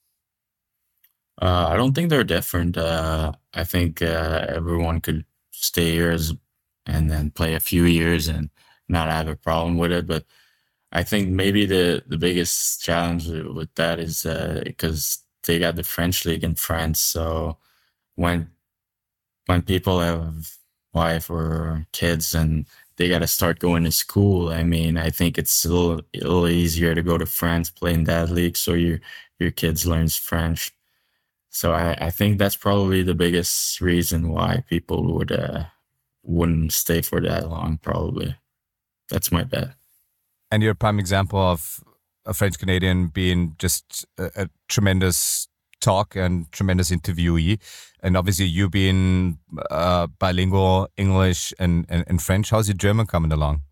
Uh, I don't think they're different. Uh, I think uh, everyone could stay here as, and then play a few years and not have a problem with it. But I think maybe the, the biggest challenge with that is uh, because they got the French league in France. So when when people have wife or kids and they got to start going to school, I mean, I think it's a little, a little easier to go to France, play in that league, so your your kids learns French. So I, I think that's probably the biggest reason why people would uh, wouldn't stay for that long. Probably, that's my bet. And you're a prime example of a French Canadian being just a, a tremendous talk and tremendous interviewee, and obviously you being uh, bilingual English and, and, and French. How's your German coming along?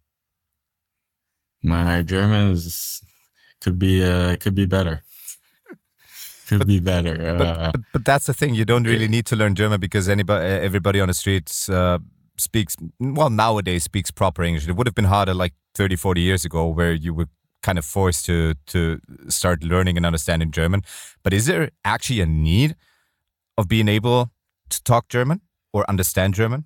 My German is, could be uh, could be better. Could but, be better. But, uh, but, but that's the thing. You don't really need to learn German because anybody, everybody on the streets uh, speaks, well, nowadays speaks proper English. It would have been harder like thirty, forty years ago where you were kind of forced to to start learning and understanding German. But is there actually a need of being able to talk German or understand German?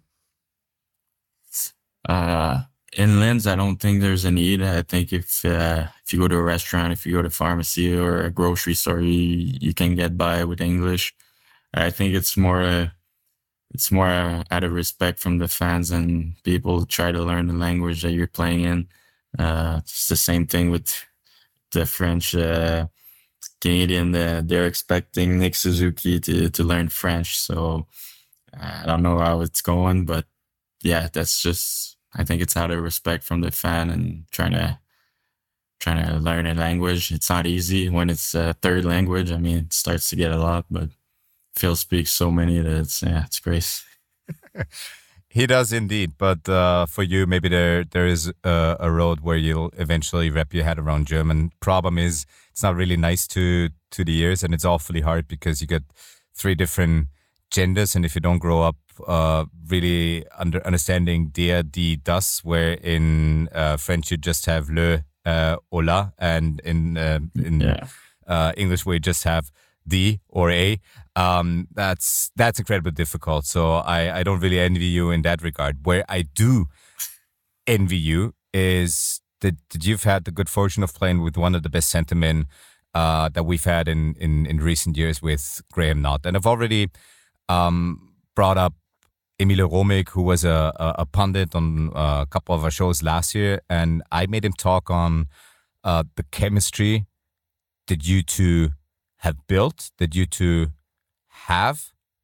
Uh, in Linz, I don't think there's a need. I think if uh, if you go to a restaurant, if you go to a pharmacy or a grocery store, you, you can get by with English. I think it's more uh, it's more uh, out of respect from the fans and people try to learn the language that you're playing in. Uh, it's the same thing with the French uh, Canadian. Uh, they're expecting Nick Suzuki to, to learn French. So I don't know how it's going, but yeah, that's just, I think it's out of respect from the fan and trying to trying to learn a language. It's not easy when it's a third language. I mean, it starts to get a lot, but Phil speaks so many that it's, yeah, it's great. He does indeed, but uh, for you, maybe there there is a, a road where you'll eventually wrap your head around German. Problem is, it's not really nice to to the ears, and it's awfully hard because you get three different genders, and if you don't grow up uh, really under understanding der, die, das, where in uh, French you just have le, uh, hola, and in uh, in yeah. uh, English we just have the or a, um, that's that's incredibly difficult. So I, I don't really envy you in that regard. Where I do envy you is that, that you've had the good fortune of playing with one of the best centermen uh, that we've had in, in, in recent years with Graham Knott. And I've already um, brought up Emilio Romig, who was a, a, a pundit on a couple of our shows last year, and I made him talk on uh, the chemistry that you two have built, that you two have,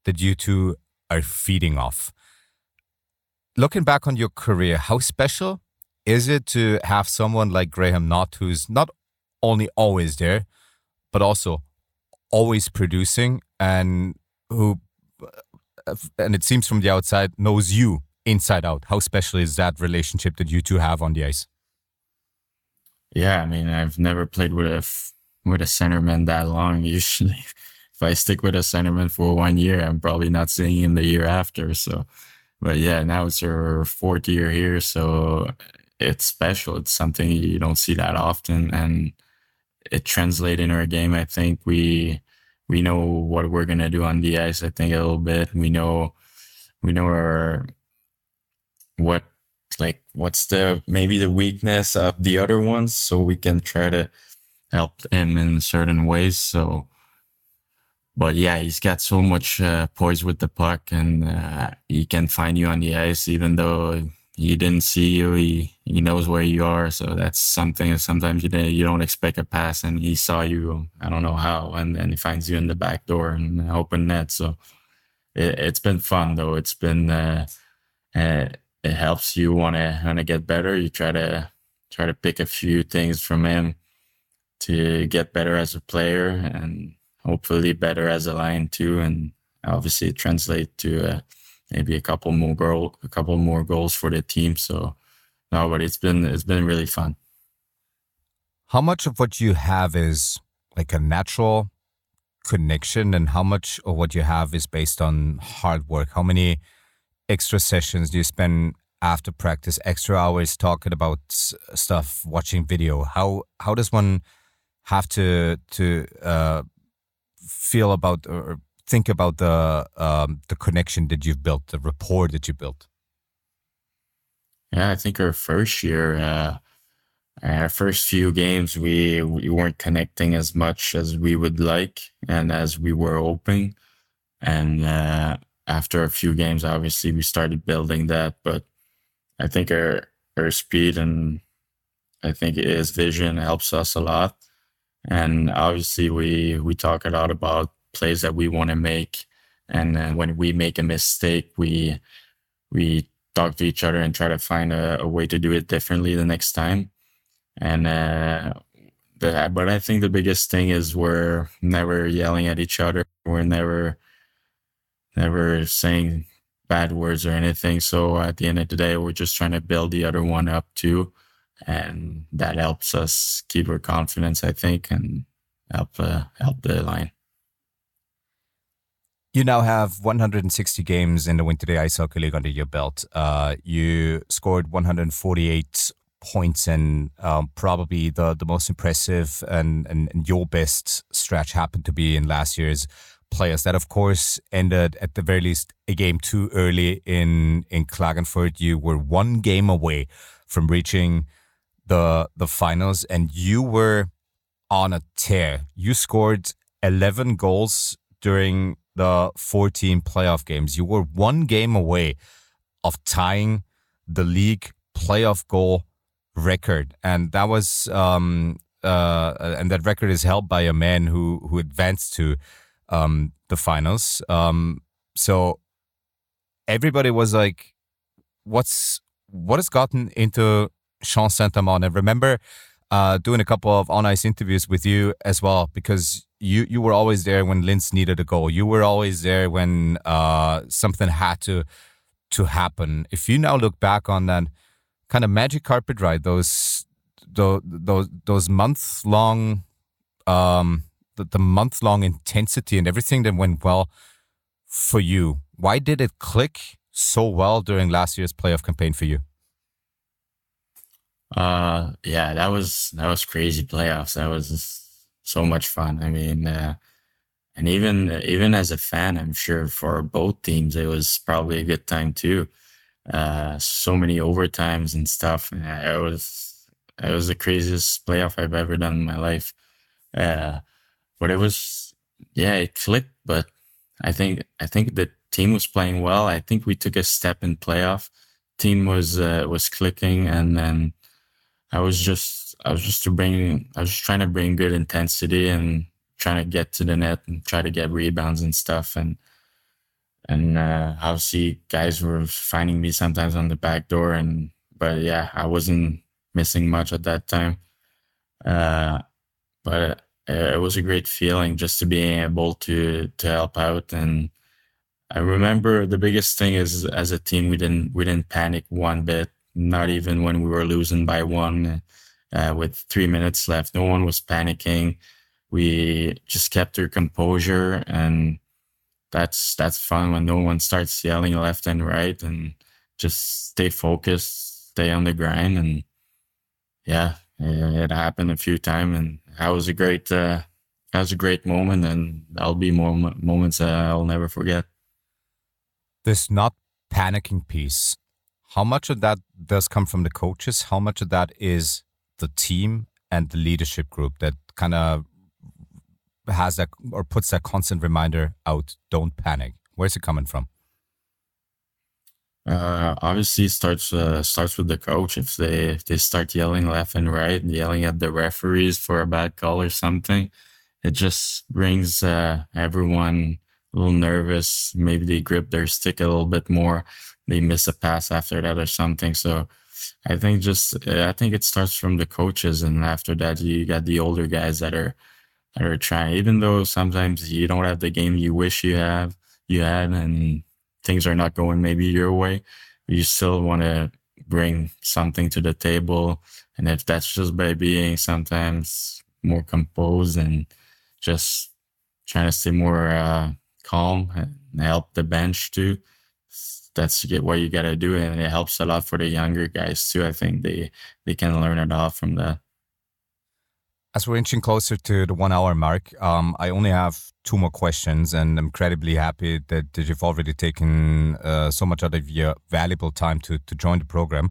that you two are feeding off. Looking back on your career, how special is it to have someone like Graham Knott, who's not only always there, but also always producing, and who, and it seems from the outside, knows you inside out? How special is that relationship that you two have on the ice? Yeah, I mean, I've never played with a with a centerman that long. Usually, if I stick with a centerman for one year, I'm probably not seeing him the year after. So, but yeah, now it's her fourth year here, so it's special. It's something you don't see that often, and it translates in our game. I think we we know what we're gonna do on the ice. I think a little bit. We know we know our what like what's the maybe the weakness of the other ones, so we can try to help him in certain ways. So, but yeah, he's got so much uh, poise with the puck, and uh, he can find you on the ice even though he didn't see you. He he knows where you are. So that's something that sometimes you you don't expect a pass, and he saw you. I don't know how, and then he finds you in the back door and open net. So it, it's been fun though. It's been uh, uh, it helps you want to want to get better. You try to try to pick a few things from him to get better as a player, and hopefully better as a line too. And obviously translate to uh, maybe a couple more goal, a couple more goals for the team. So no, but it's been it's been really fun. How much of what you have is like a natural connection, and how much of what you have is based on hard work? How many extra sessions do you spend after practice, extra hours talking about stuff, watching video? How how does one have to to uh, feel about or think about the um, the connection that you've built, the rapport that you built? Yeah, I think our first year, uh, our first few games, we we weren't connecting as much as we would like and as we were hoping. And uh, after a few games, obviously, we started building that. But I think our our speed and I think his vision helps us a lot. And obviously, we we talk a lot about plays that we want to make, and uh, when we make a mistake, we we talk to each other and try to find a, a way to do it differently the next time. And uh, the, but I think the biggest thing is we're never yelling at each other. We're never never saying bad words or anything. So at the end of the day, we're just trying to build the other one up too. And that helps us keep our confidence, I think, and help uh, help the line. You now have one hundred sixty games in the Winter Day Ice Hockey League under your belt. Uh, you scored one hundred forty-eight points, and um, probably the, the most impressive and, and, and your best stretch happened to be in last year's playoffs. That, of course, ended at the very least a game too early in, in Klagenfurt. You were one game away from reaching the the finals, and you were on a tear. You scored eleven goals during the fourteen playoff games. You were one game away of tying the league playoff goal record, and that was um uh and that record is held by a man who who advanced to um the finals. Um, so everybody was like, "What's what has gotten into Sean Saint-Amand?" And remember uh, doing a couple of on-ice interviews with you as well, because you, you were always there when Linz needed a goal. You were always there when uh, something had to to happen. If you now look back on that kind of magic carpet ride, those those those, those month-long, um, the, the month-long intensity and everything that went well for you, why did it click so well during last year's playoff campaign for you? Uh, yeah, that was that was crazy playoffs. That was just so much fun. I mean, uh, and even even as a fan, I'm sure for both teams, it was probably a good time too. Uh, so many overtimes and stuff. Uh, It was it was the craziest playoff I've ever done in my life. Uh, but it was, yeah, it clicked. But I think I think the team was playing well. I think we took a step in playoff. Team was uh, was clicking, and then I was just I was just to bring I was just trying to bring good intensity and trying to get to the net and try to get rebounds and stuff. And And uh, obviously, guys were finding me sometimes on the back door, and but yeah, I wasn't missing much at that time. Uh, but uh, it was a great feeling just to be able to to help out. And I remember the biggest thing is, as a team, we didn't we didn't panic one bit, not even when we were losing by one uh, with three minutes left. No one was panicking. We just kept our composure, and that's that's fun when no one starts yelling left and right, and just stay focused, stay on the grind. And yeah, it happened a few times, and that was a great uh, that was a great moment, and that'll be more moments uh, I'll never forget. This not panicking piece, how much of that does come from the coaches? How much of that is the team and the leadership group that kind of has that or puts that constant reminder out, don't panic? Where's it coming from? Uh, obviously, it starts uh, starts with the coach. If they if they start yelling left and right, and yelling at the referees for a bad call or something, it just brings uh, everyone a little nervous. Maybe they grip their stick a little bit more. They miss a pass after that or something. So I think just I think it starts from the coaches, and after that you got the older guys that are that are trying. Even though sometimes you don't have the game you wish you have you had, and things are not going maybe your way, you still want to bring something to the table. And if that's just by being sometimes more composed and just trying to stay more uh, calm and help the bench too, that's what you got to do. And it helps a lot for the younger guys too. I think they, they can learn a lot from that. As we're inching closer to the one hour mark, um, I only have two more questions, and I'm incredibly happy that, that you've already taken uh, so much out of your valuable time to, to join the program.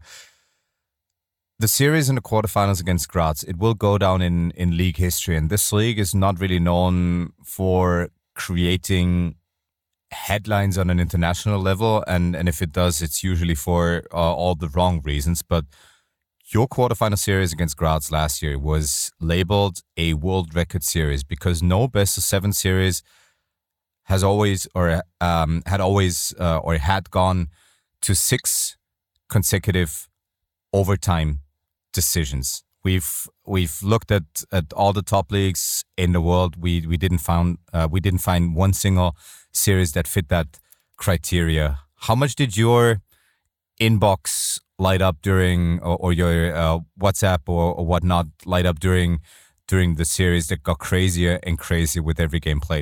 The series in the quarterfinals against Graz, it will go down in, in league history, and this league is not really known for creating headlines on an international level, and, and if it does, it's usually for uh, all the wrong reasons. But your quarterfinal series against Graz last year was labeled a world record series because no best of seven series has always or um, had always uh, or had gone to six consecutive overtime decisions. We've we've looked at, at all the top leagues in the world. We we didn't found uh, we didn't find one single series that fit that criteria. How much did your inbox light up during, or, or your uh, WhatsApp or, or whatnot light up during during the series that got crazier and crazier with every game played?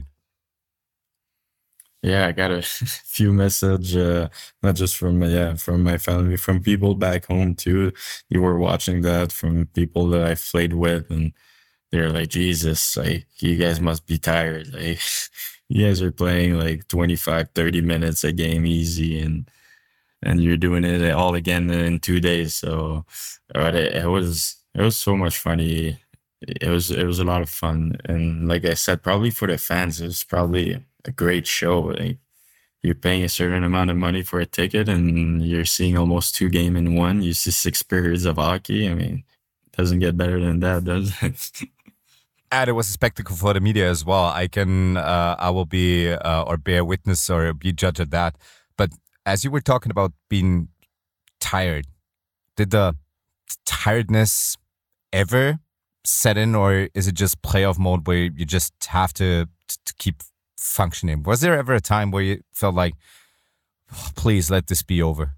Yeah, I got a few messages, uh, not just from yeah from my family, from people back home too. You were watching that, from people that I've played with, and they're like, Jesus, like, you guys must be tired. Like, you guys are playing like twenty-five, thirty minutes a game easy, and and you're doing it all again in two days. So but it, it was it was so much funny. It was it was a lot of fun, and like I said, probably for the fans, it was probably a great show. Like, you're paying a certain amount of money for a ticket, and you're seeing almost two games in one. You see six periods of hockey. I mean, it doesn't get better than that, does it? And it was a spectacle for the media as well. I can, uh, I will be uh, or bear witness or be judge of that. But as you were talking about being tired, did the tiredness ever set in, or is it just playoff mode where you just have to to keep functioning? Was there ever a time where you felt like, oh, please let this be over?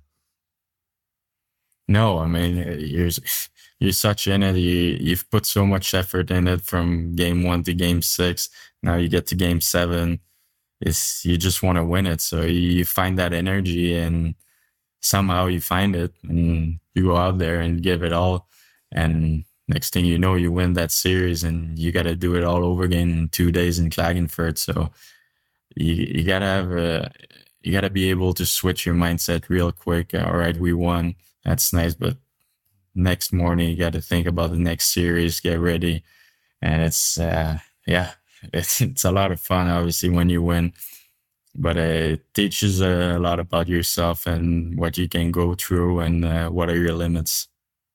No, I mean, you're you're such in it. You you've put so much effort in it from game one to game six. Now you get to game seven. It's you just want to win it. So you find that energy, and somehow you find it, and you go out there and give it all. And next thing you know, you win that series, and you got to do it all over again in two days in Klagenfurt. So you you gotta have a, you gotta be able to switch your mindset real quick. All right, we won. That's nice, but next morning you got to think about the next series, get ready, and it's uh, yeah, it's it's a lot of fun. Obviously, when you win, but it teaches a lot about yourself and what you can go through, and uh, what are your limits.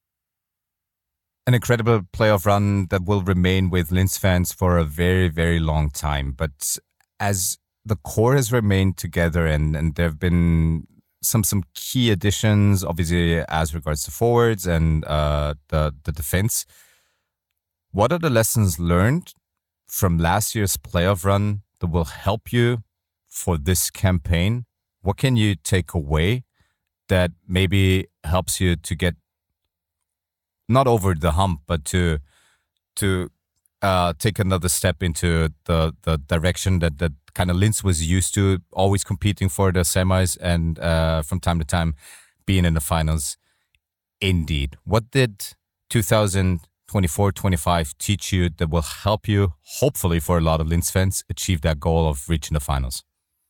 An incredible playoff run that will remain with Linz fans for a very, very long time. But as the core has remained together, and, and there have been some some key additions, obviously, as regards to forwards and uh, the, the defense. What are the lessons learned from last year's playoff run that will help you for this campaign? What can you take away that maybe helps you to get not over the hump, but to to uh, take another step into the, the direction that, that kind of Linz was used to, always competing for the semis and uh, from time to time being in the finals? Indeed. What did twenty twenty-four twenty-five teach you that will help you, hopefully for a lot of Linz fans, achieve that goal of reaching the finals?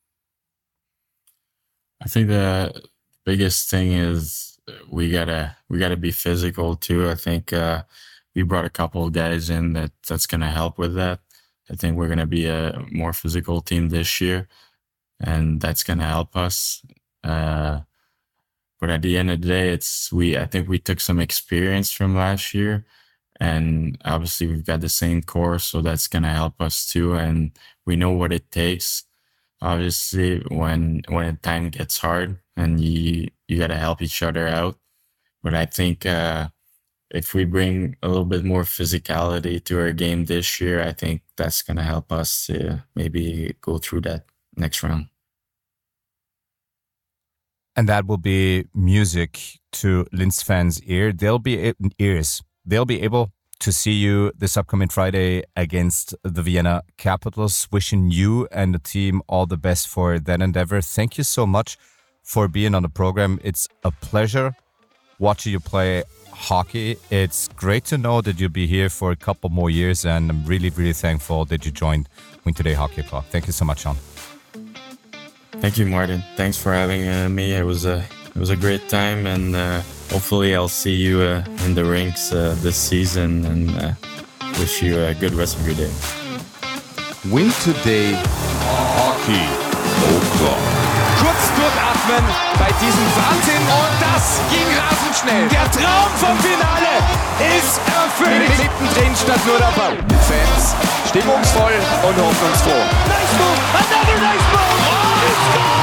I think the biggest thing is we gotta we gotta be physical too. I think uh, we brought a couple of guys in that that's gonna help with that. I think we're gonna be a more physical team this year, and that's gonna help us. Uh, but at the end of the day, it's we. I think we took some experience from last year, and obviously we've got the same core, so that's gonna help us too. And we know what it takes. Obviously, when when time gets hard, and you you gotta help each other out. But I think uh, if we bring a little bit more physicality to our game this year, I think that's gonna help us uh, maybe go through that next round. And that will be music to Linz fans' ear. They'll be ears. They'll be able to see you this upcoming Friday against the Vienna Capitals. Wishing you and the team all the best for that endeavor. Thank you so much for being on the program. It's a pleasure watching you play hockey. It's great to know that you'll be here for a couple more years, and I'm really, really thankful that you joined Win Today Hockey Club. Thank you so much, Sean. Thank you, Martin. Thanks for having uh, me. It was a it was a great time, and uh, hopefully I'll see you uh, in the rinks uh, this season, and uh, wish you a good rest of your day. Win Today Hockey O'Clock. Kurz durchatmen bei diesem Wahnsinn. Und das ging rasend schnell. Der Traum vom Finale ist erfüllt. Mittendrin statt nur der Ball. Fans stimmungsvoll und hoffnungsfroh. Nice move, another nice move. Oh, he scored!